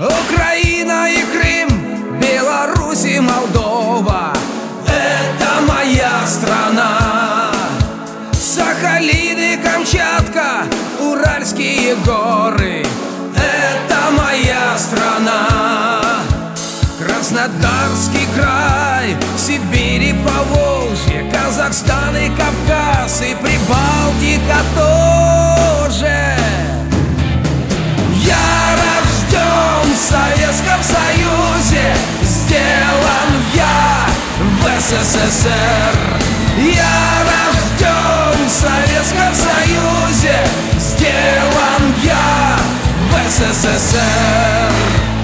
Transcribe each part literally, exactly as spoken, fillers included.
Украина и Крым, Беларусь и Молдова — это моя страна. Сахалин и Камчатка, Уральские горы — это моя страна. Краснодарский край, Сибирь и Поволжье, Казахстан и Кавказ и Прибалтика тоже. Я рожден в Советском Союзе, сделан я в СССР. Я рожден в Советском Союзе, сделан я в СССР.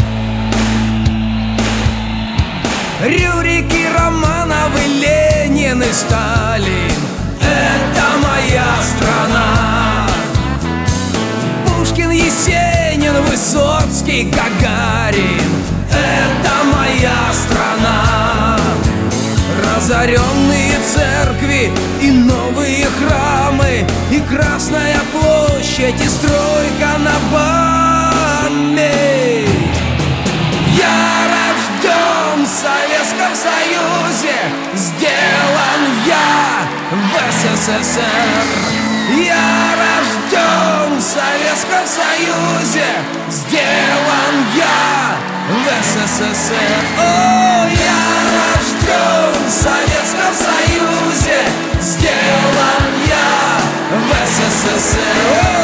Рюрики, Романовы, Ленин и Сталин — это моя страна. Пушкин, Есенин, Высоцкий, Гагарин — это моя страна. Разоренные церкви и новые храмы, и Красная площадь, и стройка на Баме. Я рожден в Советском Союзе, сделан я в СССР. Я рожден в Советском Союзе, сделан я в СССР. О, я рожден в Советском Союзе, сделан я в СССР.